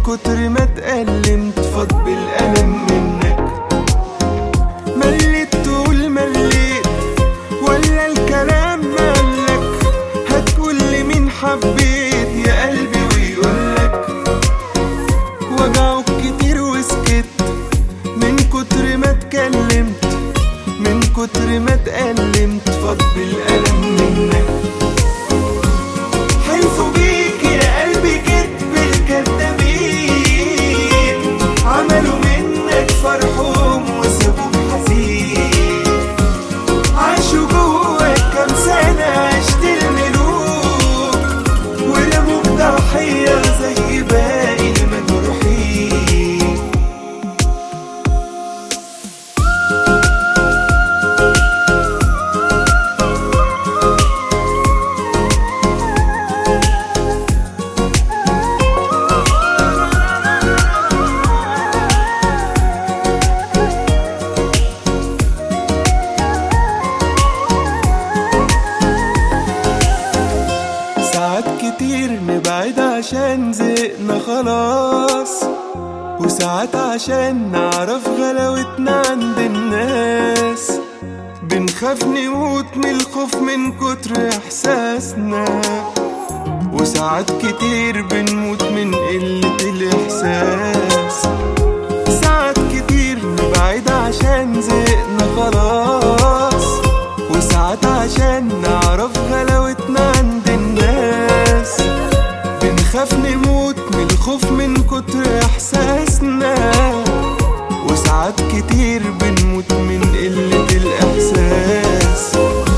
كتر ما اتألمت فاض بالألم منك. مليت تقول مليت ولا الكلام مالك؟ هتقولي مين حبيت يا قلبي ويقولك. وجعوك كتير وسكت من كتر ما اتكلمت، من كتر ما اتألمت فاض بالألم منك. حلفوا بيك يا قلبي كدب الكدابين، عملوا منك فرحهم وسابوك حزين. عاشوا جواك كام سنة عشت الملوك، ورموك ضحية زي باقي المجروحين. ساعات كتير نبعد عشان زهقنا خلاص، وساعات عشان نعرف غلاوتنا عند الناس. بنخاف نموت من الخوف من كتر احساسنا، وساعات كتير بنموت من قلة الاحساس. ساعات كتير نبعد عشان زهقنا خلاص، وساعات عشان نعرف غلاوتنا عند الناس. بنخاف نموت من الخوف من كتر احساسنا، وساعات كتير بنموت من قلة الاحساس.